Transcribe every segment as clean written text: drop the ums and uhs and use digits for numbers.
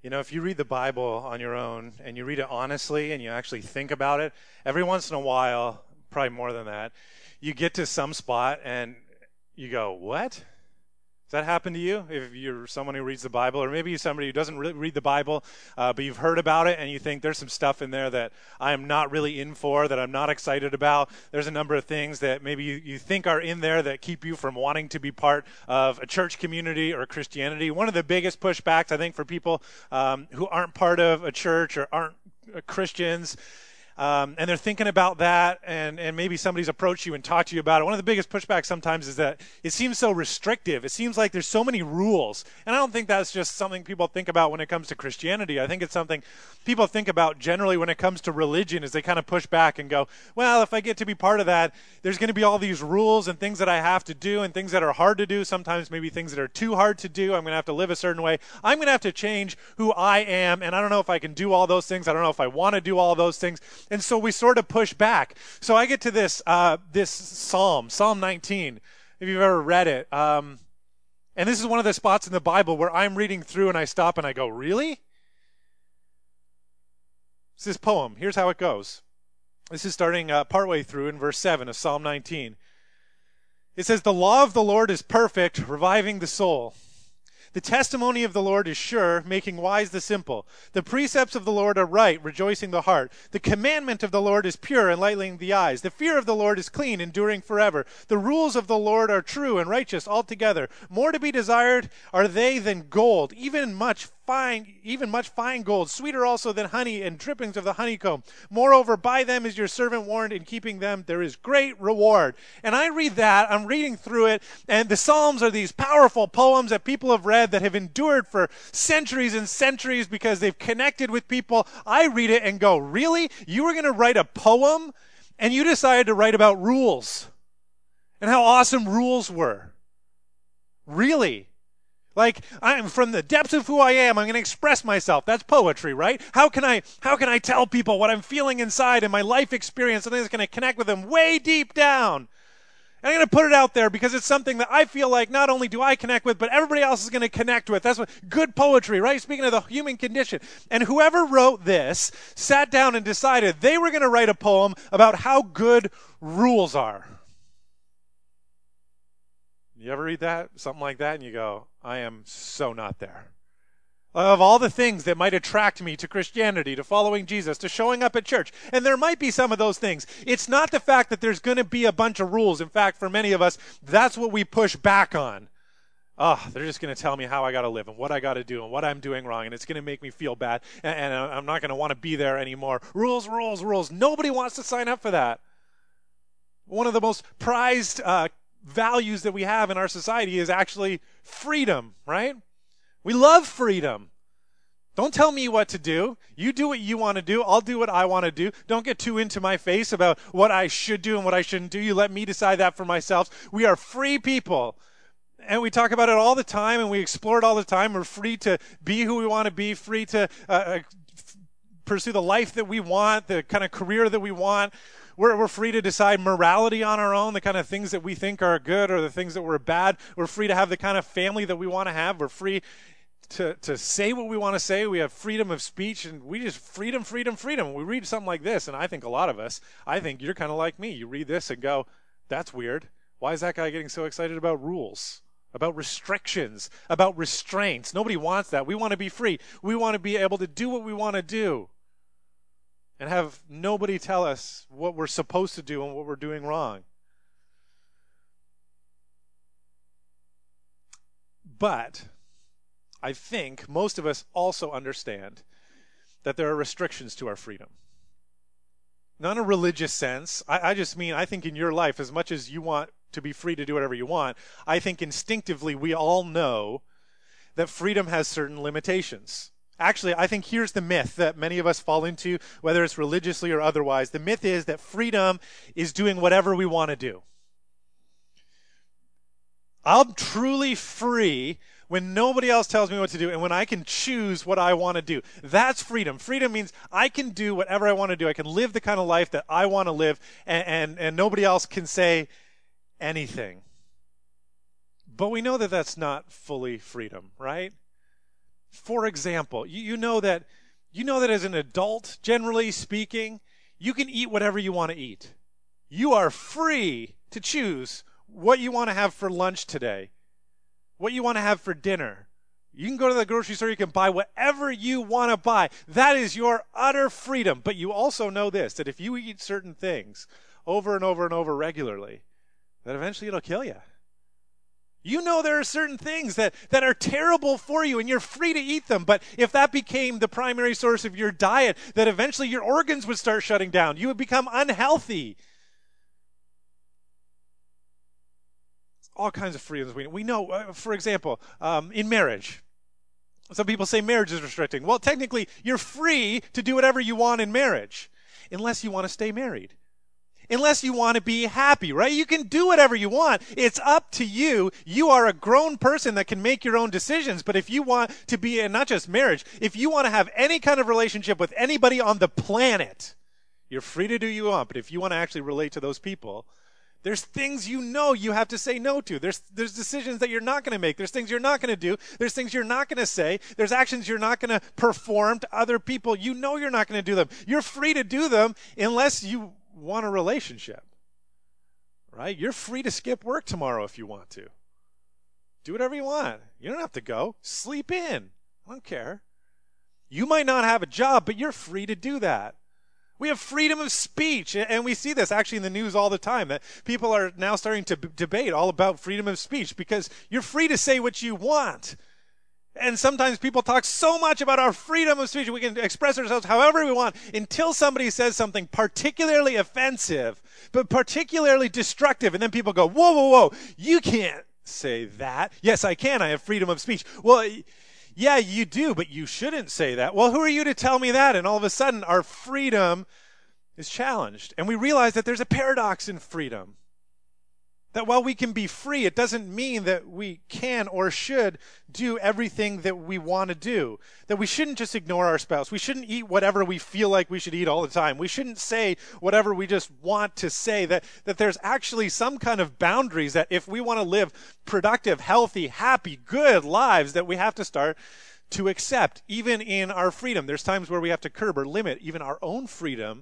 You know, if you read the Bible on your own and you read it honestly and you actually think about it, every once in a while, probably more than that, you get to some spot and you go, what? Does that happen to you? If you're someone who reads the Bible, or maybe you're somebody who doesn't really read the Bible, but you've heard about it and you think there's some stuff in there that I am not really in for, that I'm not excited about. There's a number of things that maybe you think are in there that keep you from wanting to be part of a church community or Christianity. One of the biggest pushbacks, I think, for people who aren't part of a church or aren't Christians, and they're thinking about that, and maybe somebody's approached you and talked to you about it. One of the biggest pushbacks sometimes is that it seems so restrictive. It seems like there's so many rules. And I don't think that's just something people think about when it comes to Christianity. I think it's something people think about generally when it comes to religion, as they kind of push back and go, well, if I get to be part of that, there's going to be all these rules and things that I have to do and things that are hard to do, sometimes maybe things that are too hard to do. I'm going to have to live a certain way. I'm going to have to change who I am, and I don't know if I can do all those things. I don't know if I want to do all those things. And so we sort of push back. So I get to this Psalm 19, if you've ever read it. And this is one of the spots in the Bible where I'm reading through and I stop and I go, really? It's this poem. Here's how it goes. This is starting partway through in verse 7 of Psalm 19. It says, "The law of the Lord is perfect, reviving the soul. The testimony of the Lord is sure, making wise the simple. The precepts of the Lord are right, rejoicing the heart. The commandment of the Lord is pure, enlightening the eyes. The fear of the Lord is clean, enduring forever. The rules of the Lord are true and righteous altogether. More to be desired are they than gold, even much fine gold, sweeter also than honey and drippings of the honeycomb. Moreover, by them is your servant warned, in keeping them there is great reward." And I read that, I'm reading through it, and the Psalms are these powerful poems that people have read that have endured for centuries and centuries because they've connected with people. I read it and go, really? You were going to write a poem and you decided to write about rules and how awesome rules were? Really? Like, I'm from the depths of who I am, I'm going to express myself. That's poetry, right? How can I tell people what I'm feeling inside and my life experience, something that's going to connect with them way deep down? And I'm going to put it out there because it's something that I feel like not only do I connect with, but everybody else is going to connect with. That's what good poetry, right? Speaking of the human condition. And whoever wrote this sat down and decided they were going to write a poem about how good rules are. You ever read that? Something like that, and you go, I am so not there. Of all the things that might attract me to Christianity, to following Jesus, to showing up at church, and there might be some of those things, it's not the fact that there's going to be a bunch of rules. In fact, for many of us, that's what we push back on. Oh, they're just going to tell me how I got to live and what I got to do and what I'm doing wrong, and it's going to make me feel bad, and I'm not going to want to be there anymore. Rules, rules, rules. Nobody wants to sign up for that. One of the most prized values that we have in our society is actually freedom, right? We love freedom. Don't tell me what to do. You do what you want to do. I'll do what I want to do. Don't get too into my face about what I should do and what I shouldn't do. You let me decide that for myself. We are free people. And we talk about it all the time and we explore it all the time. We're free to be who we want to be, free to pursue the life that we want, the kind of career that we want. We're free to decide morality on our own, the kind of things that we think are good or the things that were bad. We're free to have the kind of family that we want to have. We're free to say what we want to say. We have freedom of speech, and we just freedom. We read something like this, and I think a lot of us, I think you're kind of like me. You read this and go, that's weird. Why is that guy getting so excited about rules, about restrictions, about restraints? Nobody wants that. We want to be free. We want to be able to do what we want to do and have nobody tell us what we're supposed to do and what we're doing wrong. But I think most of us also understand that there are restrictions to our freedom. Not in a religious sense. I just mean, I think in your life, as much as you want to be free to do whatever you want, I think instinctively we all know that freedom has certain limitations. Actually, I think here's the myth that many of us fall into, whether it's religiously or otherwise. The myth is that freedom is doing whatever we want to do. I'm truly free when nobody else tells me what to do and when I can choose what I want to do. That's freedom. Freedom means I can do whatever I want to do. I can live the kind of life that I want to live, and nobody else can say anything. But we know that that's not fully freedom, right? For example, you know that as an adult, generally speaking, you can eat whatever you want to eat. You are free to choose what you want to have for lunch today, what you want to have for dinner. You can go to the grocery store, you can buy whatever you want to buy. That is your utter freedom. But you also know this, that if you eat certain things over and over and over regularly, that eventually it'll kill you. You know there are certain things that are terrible for you, and you're free to eat them. But if that became the primary source of your diet, that eventually your organs would start shutting down. You would become unhealthy. All kinds of freedoms. We know, for example, in marriage. Some people say marriage is restricting. Well, technically, you're free to do whatever you want in marriage, unless you want to stay married. Unless you want to be happy, right? You can do whatever you want. It's up to you. You are a grown person that can make your own decisions. But if you want to be in not just marriage, if you want to have any kind of relationship with anybody on the planet, you're free to do what you want. But if you want to actually relate to those people, there's things you know you have to say no to. There's decisions that you're not going to make. There's things you're not going to do. There's things you're not going to say. There's actions you're not going to perform to other people. You know you're not going to do them. You're free to do them unless you want a relationship, right? You're free to skip work tomorrow if you want to. Do whatever you want. You don't have to go. Sleep in. I don't care. You might not have a job, but you're free to do that. We have freedom of speech, and we see this actually in the news all the time, that people are now starting to debate all about freedom of speech because you're free to say what you want. And sometimes people talk so much about our freedom of speech. We can express ourselves however we want until somebody says something particularly offensive, but particularly destructive. And then people go, whoa, whoa, whoa, you can't say that. Yes, I can. I have freedom of speech. Well, yeah, you do, but you shouldn't say that. Well, who are you to tell me that? And all of a sudden, our freedom is challenged. And we realize that there's a paradox in freedom. That while we can be free, it doesn't mean that we can or should do everything that we want to do. That we shouldn't just ignore our spouse. We shouldn't eat whatever we feel like we should eat all the time. We shouldn't say whatever we just want to say. That there's actually some kind of boundaries that if we want to live productive, healthy, happy, good lives, that we have to start to accept, even in our freedom. There's times where we have to curb or limit even our own freedom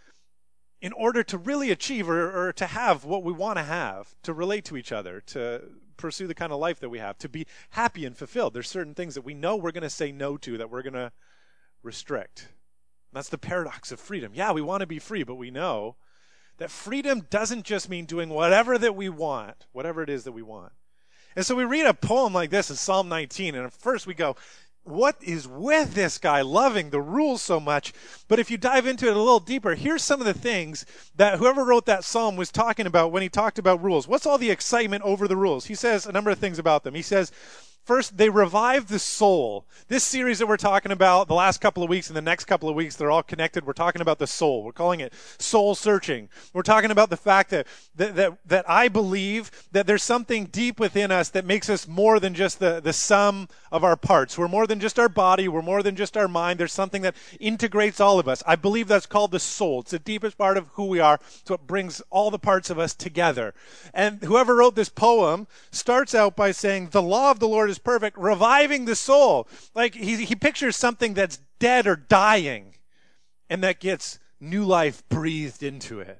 in order to really achieve or to have what we want to have, to relate to each other, to pursue the kind of life that we have, to be happy and fulfilled. There's certain things that we know we're going to say no to, that we're going to restrict. That's the paradox of freedom. Yeah, we want to be free, but we know that freedom doesn't just mean doing whatever that we want, whatever it is that we want. And so we read a poem like this in Psalm 19, and at first we go, what is with this guy loving the rules so much? But if you dive into it a little deeper, here's some of the things that whoever wrote that psalm was talking about when he talked about rules. What's all the excitement over the rules? He says a number of things about them. He says, first, they revive the soul. This series that we're talking about the last couple of weeks and the next couple of weeks, they're all connected. We're talking about the soul. We're calling it soul searching. We're talking about the fact that I believe that there's something deep within us that makes us more than just the sum of our parts. We're more than just our body. We're more than just our mind. There's something that integrates all of us. I believe that's called the soul. It's the deepest part of who we are. It's what brings all the parts of us together. And whoever wrote this poem starts out by saying, the law of the Lord is perfect, reviving the soul. Like he pictures something that's dead or dying, and that gets new life breathed into it.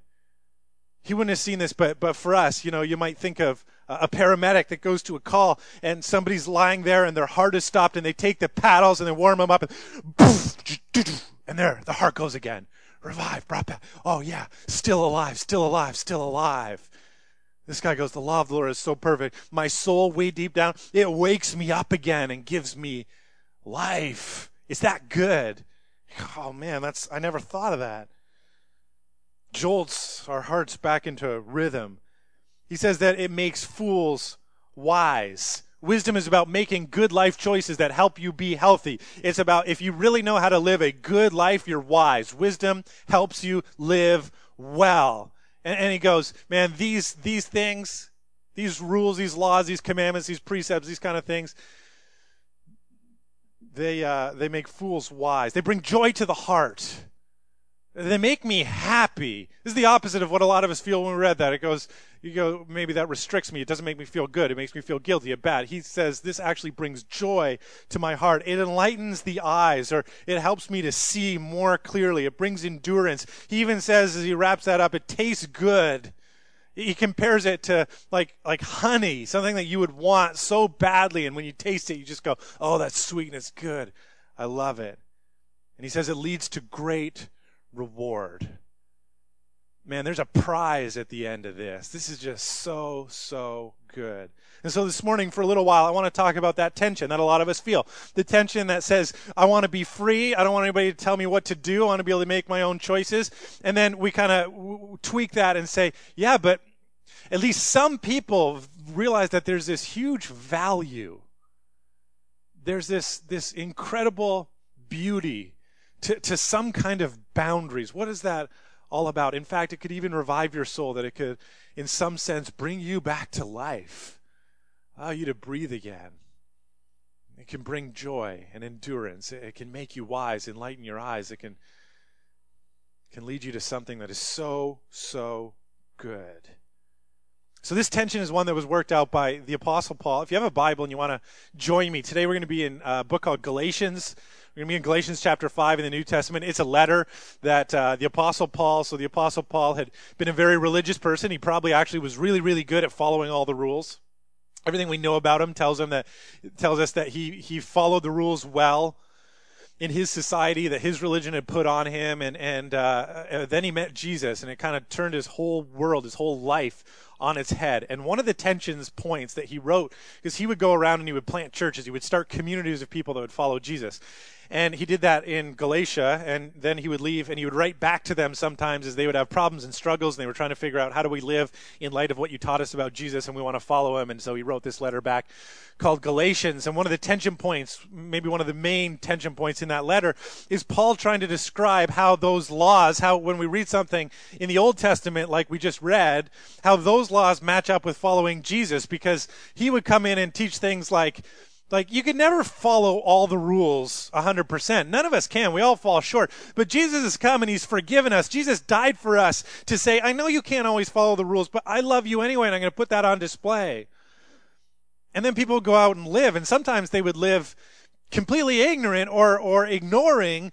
He wouldn't have seen this, but for us, you might think of a paramedic that goes to a call, and somebody's lying there, and their heart is stopped, and they take the paddles, and they warm them up, and poof, and there, the heart goes again. Revived, brought back. Oh yeah, still alive, still alive, still alive. This guy goes, the law of the Lord is so perfect. My soul, way deep down, it wakes me up again and gives me life. It's that good. Oh man, I never thought of that. Jolts our hearts back into rhythm. He says that it makes fools wise. Wisdom is about making good life choices that help you be healthy. It's about if you really know how to live a good life, you're wise. Wisdom helps you live well. And he goes, man, these things, these rules, these laws, these commandments, these precepts, these kind of things, they make fools wise. They bring joy to the heart. They make me happy. This is the opposite of what a lot of us feel when we read that. You go, maybe that restricts me. It doesn't make me feel good. It makes me feel guilty or bad. He says this actually brings joy to my heart. It enlightens the eyes, or it helps me to see more clearly. It brings endurance. He even says, as he wraps that up, it tastes good. He compares it to like honey, something that you would want so badly, and when you taste it, you just go, oh, that's sweet and it's good. I love it. And he says it leads to great reward. Man, there's a prize at the end of this. This is just so good. And so this morning, for a little while, I want to talk about that tension that a lot of us feel. The tension that says, I want to be free. I don't want anybody to tell me what to do. I want to be able to make my own choices. And then we kind of tweak that and say, yeah, but at least some people realize that there's this huge value. There's this incredible beauty to some kind of boundaries. What is that all about? In fact, it could even revive your soul, that it could, in some sense, bring you back to life, allow you to breathe again. It can bring joy and endurance. It can make you wise, enlighten your eyes. It can lead you to something that is so good. So this tension is one that was worked out by the Apostle Paul. If you have a Bible and you want to join me, today we're going to be in a book called Galatians. We're going to be in Galatians chapter 5 in the New Testament. It's a letter that the Apostle Paul had been a very religious person. He probably actually was really good at following all the rules. Everything we know about him tells us that he followed the rules well in his society, that his religion had put on him, and then he met Jesus, and it kind of turned his whole world, his whole life on its head. And one of the tensions points that he wrote, because he would go around and he would plant churches, he would start communities of people that would follow Jesus. And he did that in Galatia, and then he would leave and he would write back to them sometimes as they would have problems and struggles, and they were trying to figure out, how do we live in light of what you taught us about Jesus, and we want to follow him. And so he wrote this letter back called Galatians. And one of the tension points, maybe one of the main tension points in that letter, is Paul trying to describe how those laws, how when we read something in the Old Testament like we just read, how those laws match up with following Jesus, because he would come in and teach things like you can never follow all the rules 100%. None of us can. We all fall short. But Jesus has come and he's forgiven us. Jesus died for us to say, I know you can't always follow the rules, but I love you anyway, and I'm going to put that on display. And then people would go out and live, and sometimes they would live completely ignorant or ignoring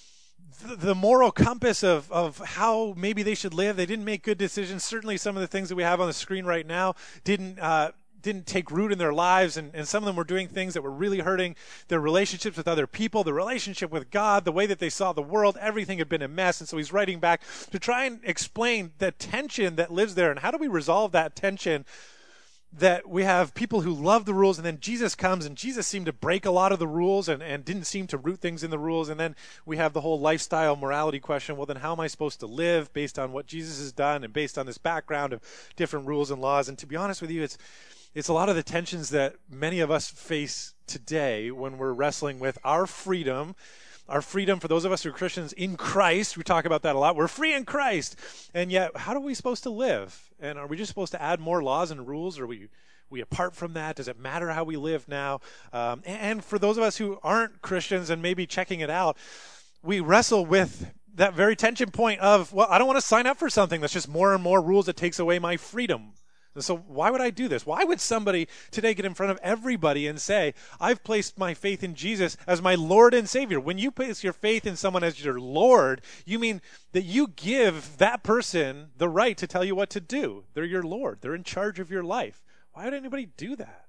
the moral compass of how maybe they should live. They didn't make good decisions. Certainly some of the things that we have on the screen right now didn't take root in their lives, and some of them were doing things that were really hurting their relationships with other people, the relationship with God, the way that they saw the world. Everything had been a mess. And so he's writing back to try and explain the tension that lives there, and how do we resolve that tension, that we have people who love the rules, and then Jesus comes, and Jesus seemed to break a lot of the rules and didn't seem to root things in the rules. And then we have the whole lifestyle morality question. Well, then how am I supposed to live based on what Jesus has done and based on this background of different rules and laws? And to be honest with you, it's a lot of the tensions that many of us face today when we're wrestling with our freedom for those of us who are Christians in Christ. We talk about that a lot. We're free in Christ. And yet, how are we supposed to live? And are we just supposed to add more laws and rules? Or are we apart from that? Does it matter how we live now? And for those of us who aren't Christians and maybe checking it out, we wrestle with that very tension point of, well, I don't want to sign up for something that's just more and more rules that takes away my freedom. And so why would I do this? Why would somebody today get in front of everybody and say, I've placed my faith in Jesus as my Lord and Savior? When you place your faith in someone as your Lord, you mean that you give that person the right to tell you what to do. They're your Lord. They're in charge of your life. Why would anybody do that?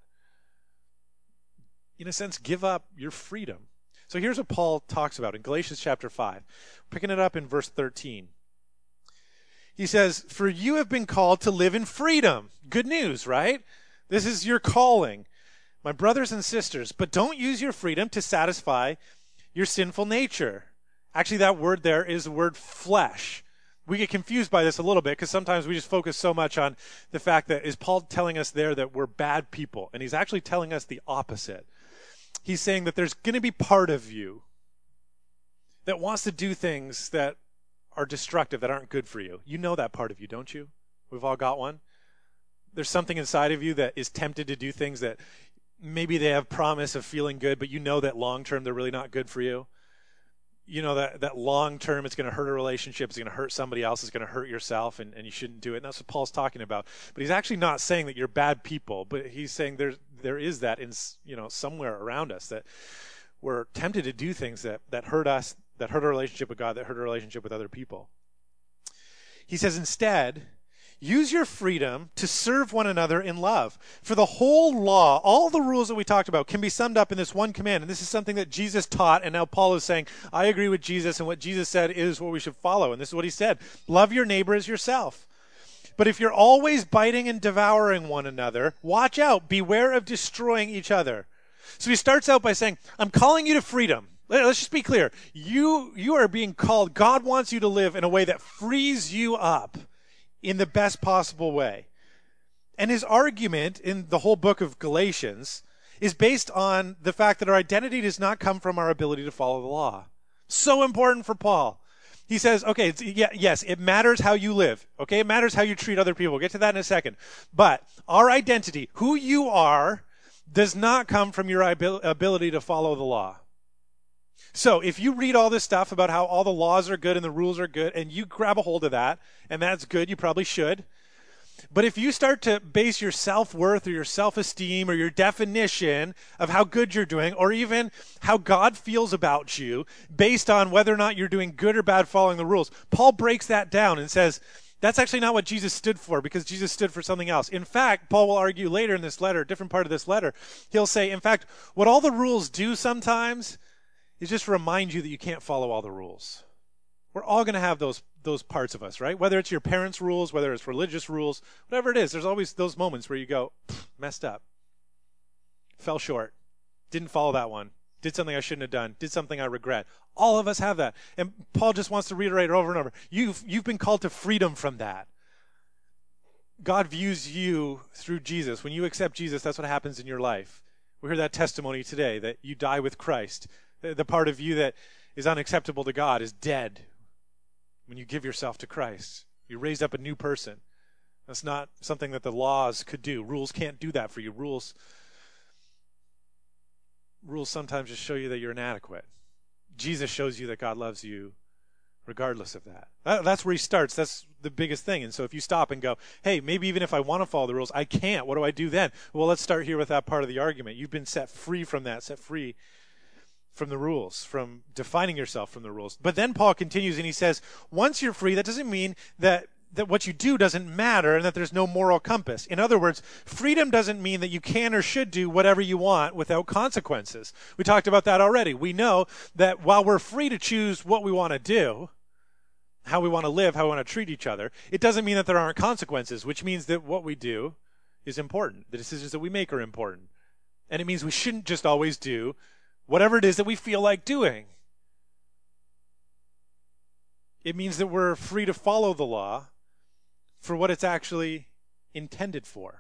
In a sense, give up your freedom. So here's what Paul talks about in Galatians chapter 5, picking it up in verse 13. He says, for you have been called to live in freedom. Good news, right? This is your calling, my brothers and sisters. But don't use your freedom to satisfy your sinful nature. Actually, that word there is the word flesh. We get confused by this a little bit because sometimes we just focus so much on the fact that, is Paul telling us there that we're bad people? And he's actually telling us the opposite. He's saying that there's going to be part of you that wants to do things that are destructive, that aren't good for you. You know that part of you, don't you? We've all got one. There's something inside of you that is tempted to do things that maybe they have promise of feeling good, but you know that long term they're really not good for you. that long term, it's going to hurt a relationship, it's going to hurt somebody else, it's going to hurt yourself, and you shouldn't do it. And that's what Paul's talking about. But he's actually not saying that you're bad people, but he's saying there is that in somewhere around us, that we're tempted to do things that hurt us, that hurt our relationship with God, that hurt our relationship with other people. He says, instead, use your freedom to serve one another in love. For the whole law, all the rules that we talked about, can be summed up in this one command. And this is something that Jesus taught, and now Paul is saying, I agree with Jesus, and what Jesus said is what we should follow. And this is what he said: love your neighbor as yourself. But if you're always biting and devouring one another, watch out, beware of destroying each other. So he starts out by saying, I'm calling you to freedom. Let's just be clear. You are being called. God wants you to live in a way that frees you up in the best possible way. And his argument in the whole book of Galatians is based on the fact that our identity does not come from our ability to follow the law. So important for Paul. He says, okay, yes, it matters how you live. Okay, it matters how you treat other people. We'll get to that in a second. But our identity, who you are, does not come from your ability to follow the law. So if you read all this stuff about how all the laws are good and the rules are good, and you grab a hold of that, and that's good, you probably should. But if you start to base your self-worth or your self-esteem or your definition of how good you're doing, or even how God feels about you based on whether or not you're doing good or bad following the rules, Paul breaks that down and says, that's actually not what Jesus stood for, because Jesus stood for something else. In fact, Paul will argue later in this letter, a different part of this letter, he'll say, in fact, what all the rules do sometimes is just remind you that you can't follow all the rules. We're all going to have those parts of us, right? Whether it's your parents' rules, whether it's religious rules, whatever it is, there's always those moments where you go, messed up, fell short, didn't follow that one, did something I shouldn't have done, did something I regret. All of us have that. And Paul just wants to reiterate over and over, you've been called to freedom from that. God views you through Jesus. When you accept Jesus, that's what happens in your life. We heard that testimony today, that you die with Christ. The part of you that is unacceptable to God is dead when you give yourself to Christ. You raised up a new person. That's not something that the laws could do. Rules can't do that for you. Rules sometimes just show you that you're inadequate. Jesus shows you that God loves you regardless of that. That's where he starts. That's the biggest thing. And so if you stop and go, hey, maybe even if I want to follow the rules, I can't. What do I do then? Well, let's start here with that part of the argument. You've been set free from that, set free from the rules, from defining yourself from the rules. But then Paul continues and he says, once you're free, that doesn't mean that what you do doesn't matter and that there's no moral compass. In other words, freedom doesn't mean that you can or should do whatever you want without consequences. We talked about that already. We know that while we're free to choose what we want to do, how we want to live, how we want to treat each other, it doesn't mean that there aren't consequences, which means that what we do is important. The decisions that we make are important. And it means we shouldn't just always do whatever it is that we feel like doing. It means that we're free to follow the law for what it's actually intended for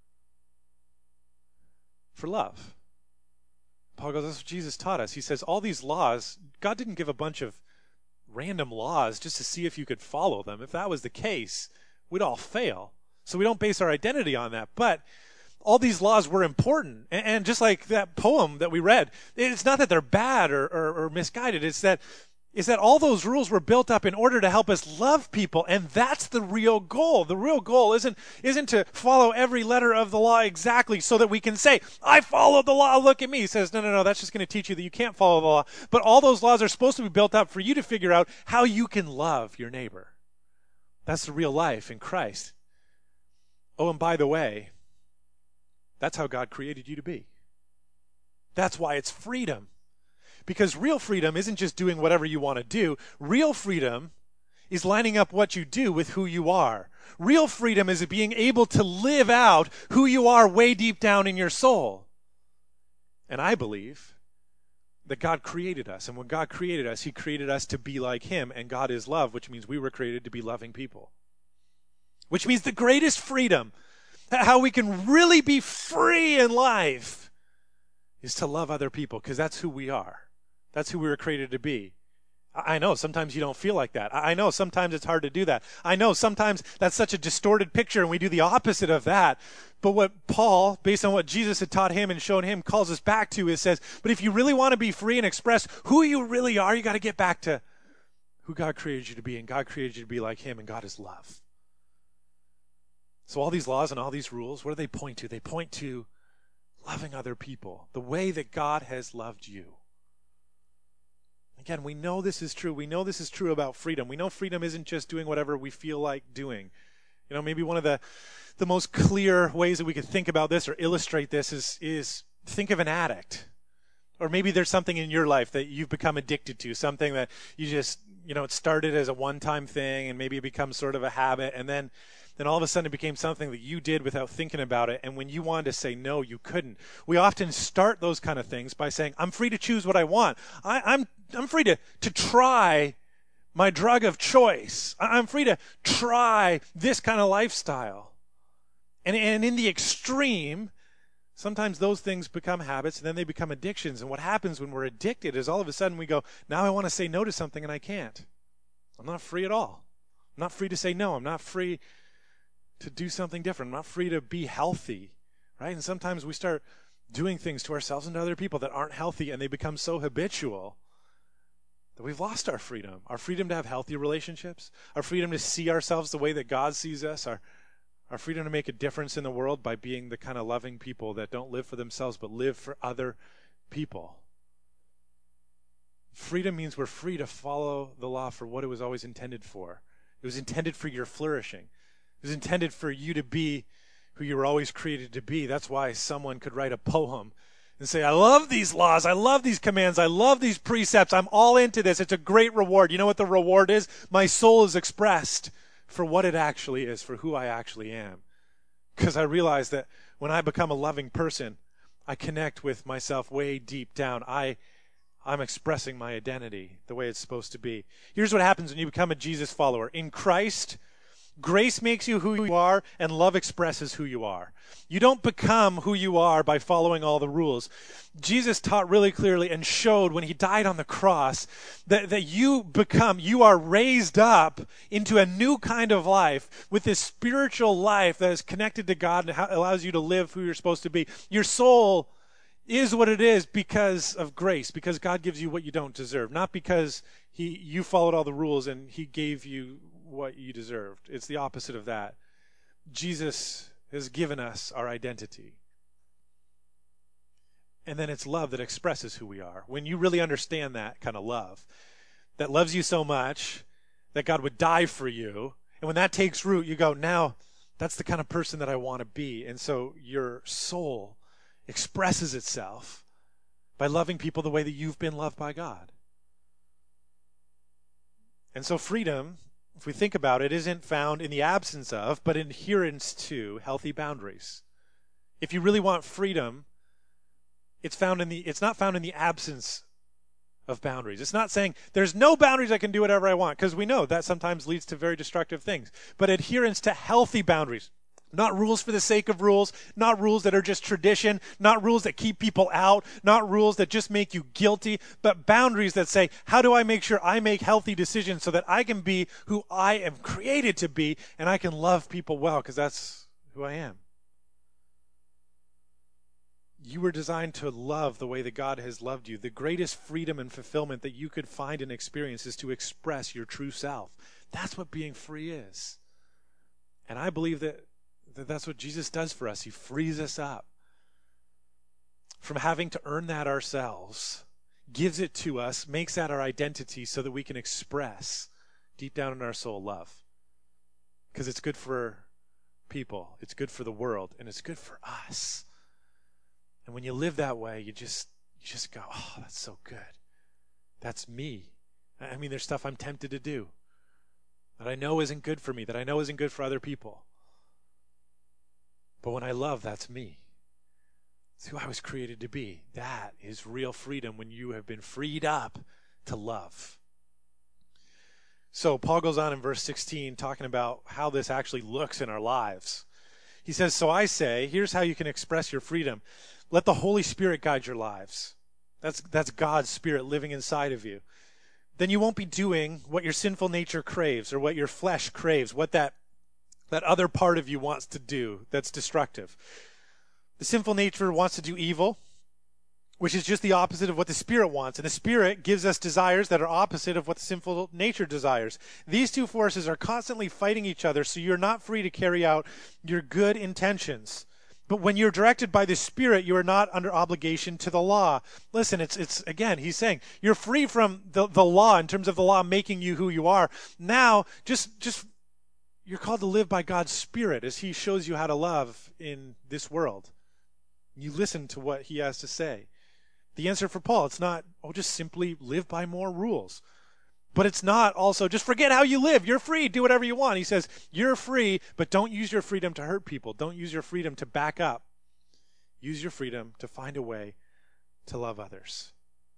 love. Paul goes, that's what Jesus taught us. He says all these laws, God didn't give a bunch of random laws just to see if you could follow them. If that was the case, we'd all fail. So we don't base our identity on that. But all these laws were important. And just like that poem that we read, it's not that they're bad or misguided. It's that all those rules were built up in order to help us love people. And that's the real goal. The real goal isn't to follow every letter of the law exactly so that we can say, I followed the law, look at me. He says, no, that's just going to teach you that you can't follow the law. But all those laws are supposed to be built up for you to figure out how you can love your neighbor. That's the real life in Christ. Oh, and by the way, that's how God created you to be. That's why it's freedom. Because real freedom isn't just doing whatever you want to do. Real freedom is lining up what you do with who you are. Real freedom is being able to live out who you are way deep down in your soul. And I believe that God created us. And when God created us, he created us to be like him. And God is love, which means we were created to be loving people. Which means the greatest freedom, how we can really be free in life, is to love other people, because that's who we are. That's who we were created to be. I know sometimes you don't feel like that. I know sometimes it's hard to do that. I know sometimes that's such a distorted picture and we do the opposite of that. But what Paul, based on what Jesus had taught him and shown him, calls us back to is says, but if you really want to be free and express who you really are, you got to get back to who God created you to be. And God created you to be like him, and God is love. So all these laws and all these rules, what do they point to? They point to loving other people, the way that God has loved you. Again, we know this is true. We know this is true about freedom. We know freedom isn't just doing whatever we feel like doing. You know, maybe one of the most clear ways that we could think about this or illustrate this is think of an addict. Or maybe there's something in your life that you've become addicted to, something that you just, it started as a one-time thing and maybe it becomes sort of a habit, and then all of a sudden it became something that you did without thinking about it, and when you wanted to say no, you couldn't. We often start those kind of things by saying, I'm free to choose what I want. I'm free to try my drug of choice. I'm free to try this kind of lifestyle. And in the extreme, sometimes those things become habits and then they become addictions. And what happens when we're addicted is all of a sudden we go, now I want to say no to something and I can't. I'm not free at all. I'm not free to say no. I'm not free to do something different. I'm not free to be healthy, right? And sometimes we start doing things to ourselves and to other people that aren't healthy, and they become so habitual that we've lost our freedom to have healthy relationships, our freedom to see ourselves the way that God sees us, our freedom to make a difference in the world by being the kind of loving people that don't live for themselves but live for other people. Freedom means we're free to follow the law for what it was always intended for. It was intended for your flourishing. It was intended for you to be who you were always created to be. That's why someone could write a poem and say, I love these laws, I love these commands, I love these precepts, I'm all into this. It's a great reward. You know what the reward is? My soul is expressed for what it actually is, for who I actually am. Because I realize that when I become a loving person, I connect with myself way deep down. I'm expressing my identity the way it's supposed to be. Here's what happens when you become a Jesus follower. In Christ, grace makes you who you are, and love expresses who you are. You don't become who you are by following all the rules. Jesus taught really clearly and showed when he died on the cross that you are raised up into a new kind of life with this spiritual life that is connected to God and allows you to live who you're supposed to be. Your soul is what it is because of grace, because God gives you what you don't deserve, not because you followed all the rules and he gave you what you deserved. It's the opposite of that. Jesus has given us our identity. And then it's love that expresses who we are. When you really understand that kind of love, that loves you so much that God would die for you, and when that takes root, you go, now that's the kind of person that I want to be. And so your soul expresses itself by loving people the way that you've been loved by God. And so freedom, if we think about it, isn't found in the absence of, but in adherence to healthy boundaries. If you really want freedom, it's not found in the absence of boundaries. It's not saying there's no boundaries, I can do whatever I want, because we know that sometimes leads to very destructive things. But adherence to healthy boundaries. Not rules for the sake of rules, not rules that are just tradition, not rules that keep people out, not rules that just make you guilty, but boundaries that say, how do I make sure I make healthy decisions so that I can be who I am created to be and I can love people well, because that's who I am. You were designed to love the way that God has loved you. The greatest freedom and fulfillment that you could find and experience is to express your true self. That's what being free is. And I believe that's what Jesus does for us. He frees us up from having to earn that ourselves, gives it to us, makes that our identity so that we can express deep down in our soul love. Because it's good for people, it's good for the world, and it's good for us. And when you live that way, you just go, oh, that's so good. That's me. I mean, there's stuff I'm tempted to do that I know isn't good for me, that I know isn't good for other people. But when I love, that's me. It's who I was created to be. That is real freedom when you have been freed up to love. So Paul goes on in verse 16 talking about how this actually looks in our lives. He says, so I say, here's how you can express your freedom. Let the Holy Spirit guide your lives. That's God's Spirit living inside of you. then you won't be doing what your sinful nature craves or what your flesh craves, what that other part of you wants to do that's destructive. The sinful nature wants to do evil, which is just the opposite of what the Spirit wants. And the Spirit gives us desires that are opposite of what the sinful nature desires. These two forces are constantly fighting each other, so you're not free to carry out your good intentions. But when you're directed by the Spirit, you are not under obligation to the law. Listen, it's again, he's saying, you're free from the law in terms of the law making you who you are. Now, just you're called to live by God's Spirit as he shows you how to love in this world. You listen to what he has to say. The answer for Paul, it's not, just simply live by more rules. But it's not also, just forget how you live. You're free. Do whatever you want. He says, you're free, but don't use your freedom to hurt people. Don't use your freedom to back up. Use your freedom to find a way to love others.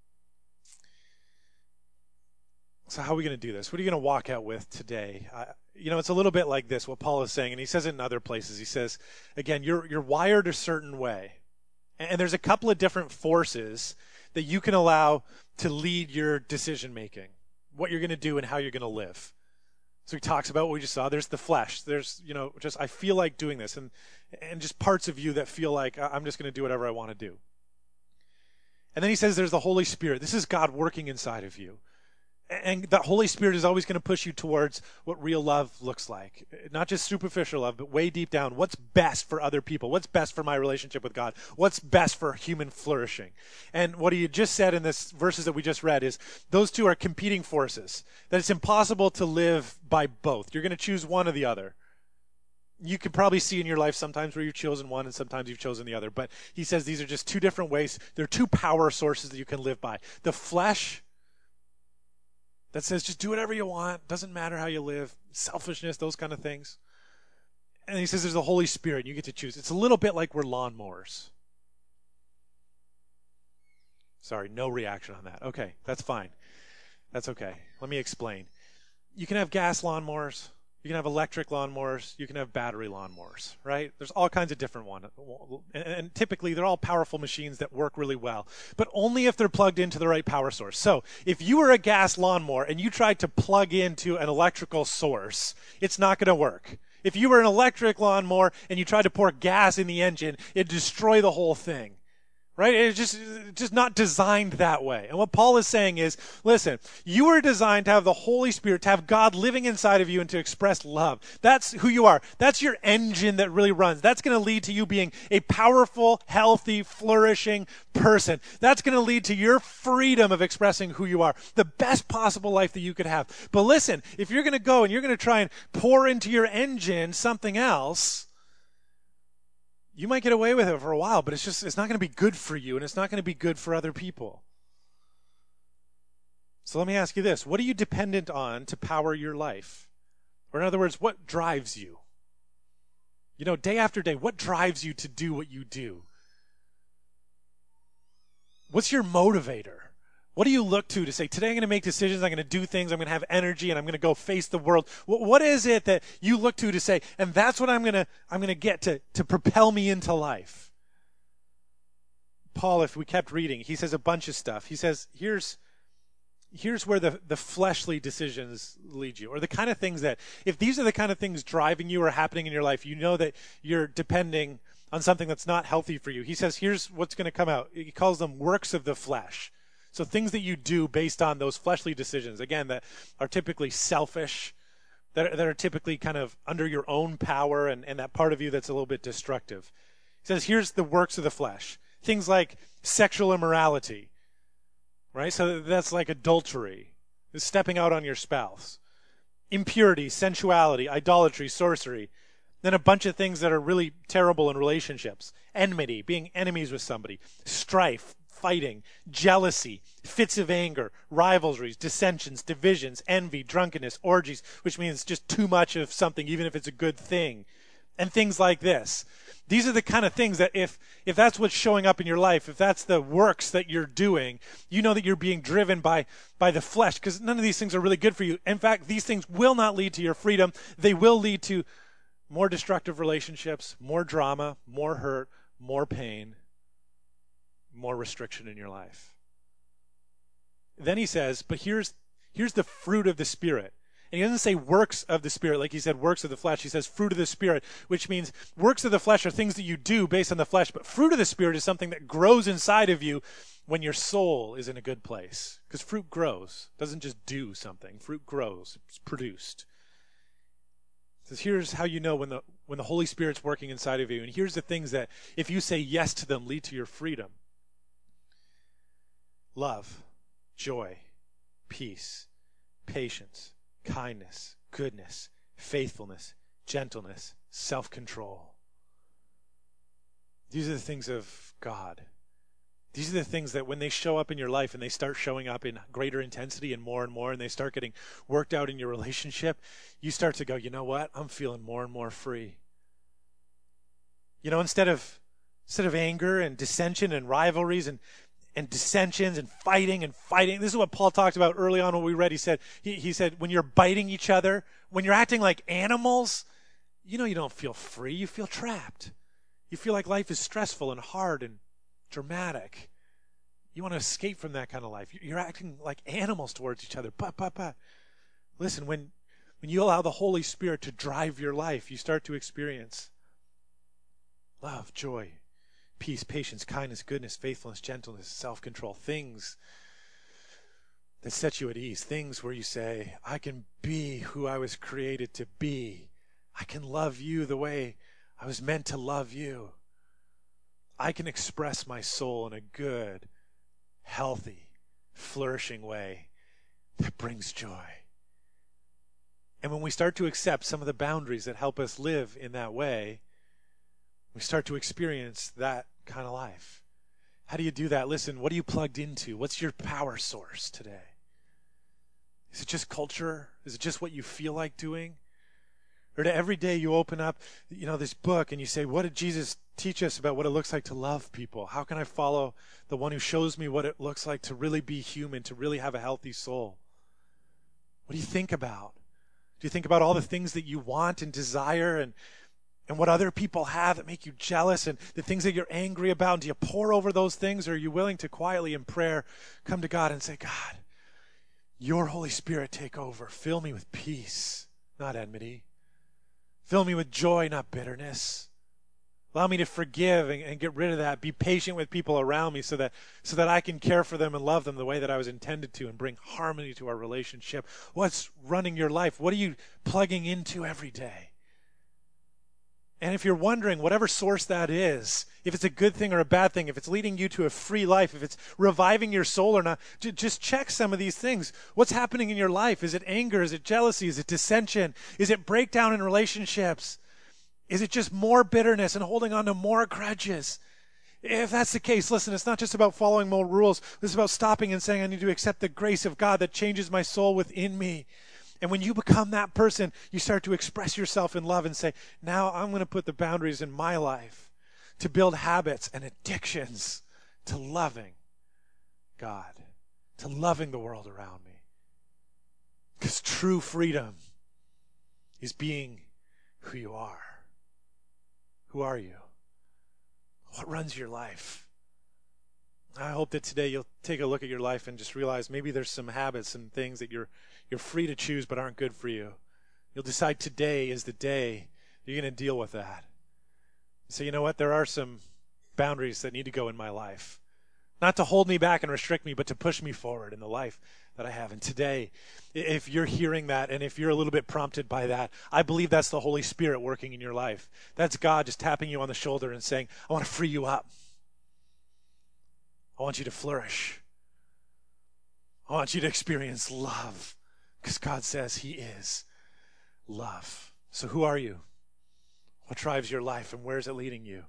So how are we going to do this? What are you going to walk out with today? It's a little bit like this, what Paul is saying, and he says it in other places. He says, again, you're wired a certain way. And there's a couple of different forces that you can allow to lead your decision making, what you're going to do and how you're going to live. So he talks about what we just saw. There's the flesh. There's, just I feel like doing this, and just parts of you that feel like I'm just going to do whatever I want to do. And then he says there's the Holy Spirit. This is God working inside of you. And that Holy Spirit is always going to push you towards what real love looks like. Not just superficial love, but way deep down. What's best for other people? What's best for my relationship with God? What's best for human flourishing? And what he just said in this verses that we just read is those two are competing forces. That it's impossible to live by both. You're going to choose one or the other. You can probably see in your life sometimes where you've chosen one and sometimes you've chosen the other. But he says these are just two different ways. They're two power sources that you can live by. The flesh, that says just do whatever you want, doesn't matter how you live, selfishness, those kind of things. And he says there's the Holy Spirit, and you get to choose. It's a little bit like we're lawnmowers. Sorry, no reaction on that. Okay, that's fine. That's okay. Let me explain. You can have gas lawnmowers, you can have electric lawnmowers, you can have battery lawnmowers, right? There's all kinds of different ones. And typically they're all powerful machines that work really well, but only if they're plugged into the right power source. So if you were a gas lawnmower and you tried to plug into an electrical source, it's not going to work. If you were an electric lawnmower and you tried to pour gas in the engine, it'd destroy the whole thing. Right? It's just not designed that way. And what Paul is saying is, listen, you were designed to have the Holy Spirit, to have God living inside of you and to express love. That's who you are. That's your engine that really runs. That's going to lead to you being a powerful, healthy, flourishing person. That's going to lead to your freedom of expressing who you are, the best possible life that you could have. But listen, if you're going to go and you're going to try and pour into your engine something else, you might get away with it for a while, but it's not going to be good for you, and it's not going to be good for other people. So let me ask you this. What are you dependent on to power your life? Or in other words, what drives you? Day after day, what drives you to do what you do? What's your motivator? What do you look to say, today I'm going to make decisions, I'm going to do things, I'm going to have energy, and I'm going to go face the world? What is it that you look to say, and that's what I'm going to get to propel me into life? Paul, if we kept reading, he says a bunch of stuff. He says, here's where the fleshly decisions lead you, or the kind of things that, if these are the kind of things driving you or happening in your life, you know that you're depending on something that's not healthy for you. He says, here's what's going to come out. He calls them works of the flesh. So things that you do based on those fleshly decisions, again, that are typically selfish, that are typically kind of under your own power and that part of you that's a little bit destructive. He says, here's the works of the flesh. Things like sexual immorality, right? So that's like adultery, stepping out on your spouse. Impurity, sensuality, idolatry, sorcery. Then a bunch of things that are really terrible in relationships. Enmity, being enemies with somebody. Strife, fighting, jealousy, fits of anger, rivalries, dissensions, divisions, envy, drunkenness, orgies, which means just too much of something, even if it's a good thing, and things like this. These are the kind of things that if that's what's showing up in your life, if that's the works that you're doing, you know that you're being driven by the flesh, because none of these things are really good for you. In fact, these things will not lead to your freedom. They will lead to more destructive relationships, more drama, more hurt, more pain, more restriction in your life. Then he says, but here's Here's the fruit of the Spirit. And he doesn't say works of the Spirit like he said works of the flesh. He says fruit of the Spirit, which means works of the flesh are things that you do based on the flesh, but fruit of the Spirit is something that grows inside of you when your soul is in a good place. Because fruit grows. It doesn't just do something. Fruit grows. It's produced. It says here's how you know when the Holy Spirit's working inside of you. And here's the things that if you say yes to them lead to your freedom. Love, joy, peace, patience, kindness, goodness, faithfulness, gentleness, self-control. These are the things of God. These are the things that when they show up in your life and they start showing up in greater intensity and more, and they start getting worked out in your relationship, you start to go, you know what? I'm feeling more and more free. You know, instead of anger and dissension and rivalries and dissensions and fighting. This is what Paul talked about early on when we read. He said, when you're biting each other, when you're acting like animals, you know you don't feel free. You feel trapped. You feel like life is stressful and hard and dramatic. You want to escape from that kind of life. You're acting like animals towards each other. Listen, when you allow the Holy Spirit to drive your life, you start to experience love, joy, peace, patience, kindness, goodness, faithfulness, gentleness, self-control. Things that set you at ease. Things where you say, I can be who I was created to be. I can love you the way I was meant to love you. I can express my soul in a good, healthy, flourishing way that brings joy. And when we start to accept some of the boundaries that help us live in that way, we start to experience that kind of life. How do you do that? Listen, what are you plugged into? What's your power source today? Is it just culture? Is it just what you feel like doing? Or do every day you open up, this book and you say, what did Jesus teach us about what it looks like to love people? How can I follow the one who shows me what it looks like to really be human, to really have a healthy soul? What do you think about? Do you think about all the things that you want and desire and what other people have that make you jealous and the things that you're angry about? And do you pour over those things, or are you willing to quietly in prayer come to God and say, God, your Holy Spirit take over. Fill me with peace, not enmity. Fill me with joy, not bitterness. Allow me to forgive and get rid of that. Be patient with people around me so that I can care for them and love them the way that I was intended to and bring harmony to our relationship. What's running your life? What are you plugging into every day? And if you're wondering, whatever source that is, if it's a good thing or a bad thing, if it's leading you to a free life, if it's reviving your soul or not, just check some of these things. What's happening in your life? Is it anger? Is it jealousy? Is it dissension? Is it breakdown in relationships? Is it just more bitterness and holding on to more grudges? If that's the case, listen, it's not just about following more rules. It's about stopping and saying, I need to accept the grace of God that changes my soul within me. And when you become that person, you start to express yourself in love and say, now I'm going to put the boundaries in my life to build habits and addictions to loving God, to loving the world around me. Because true freedom is being who you are. Who are you? What runs your life? I hope that today you'll take a look at your life and just realize maybe there's some habits and things that you're free to choose but aren't good for you. You'll decide today is the day you're going to deal with that. So you know what? There are some boundaries that need to go in my life. Not to hold me back and restrict me, but to push me forward in the life that I have. And today, if you're hearing that and if you're a little bit prompted by that, I believe that's the Holy Spirit working in your life. That's God just tapping you on the shoulder and saying, I want to free you up. I want you to flourish. I want you to experience love. Because God says He is love. So who are you? What drives your life and where is it leading you?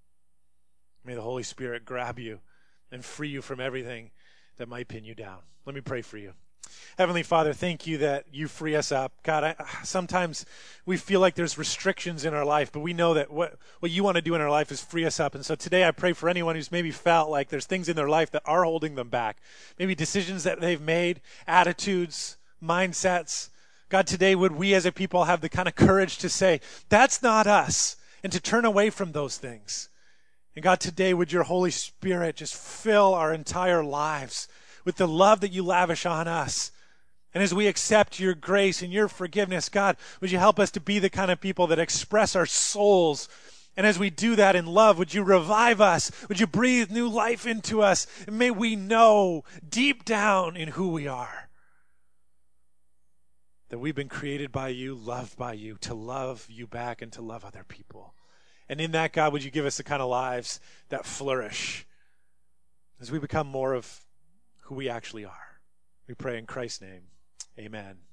May the Holy Spirit grab you and free you from everything that might pin you down. Let me pray for you. Heavenly Father, thank you that you free us up. God, sometimes we feel like there's restrictions in our life, but we know that what you want to do in our life is free us up. And so today I pray for anyone who's maybe felt like there's things in their life that are holding them back. Maybe decisions that they've made, attitudes, mindsets. God, today would we as a people have the kind of courage to say, that's not us, and to turn away from those things. And God, today would your Holy Spirit just fill our entire lives with the love that you lavish on us And as we accept your grace and your forgiveness, God, would you help us to be the kind of people that express our souls? And as we do that in love, would you revive us? Would you breathe new life into us? And may we know deep down in who we are that we've been created by you, loved by you, to love you back and to love other people. And in that, God, would you give us the kind of lives that flourish as we become more of who we actually are? We pray in Christ's name. Amen.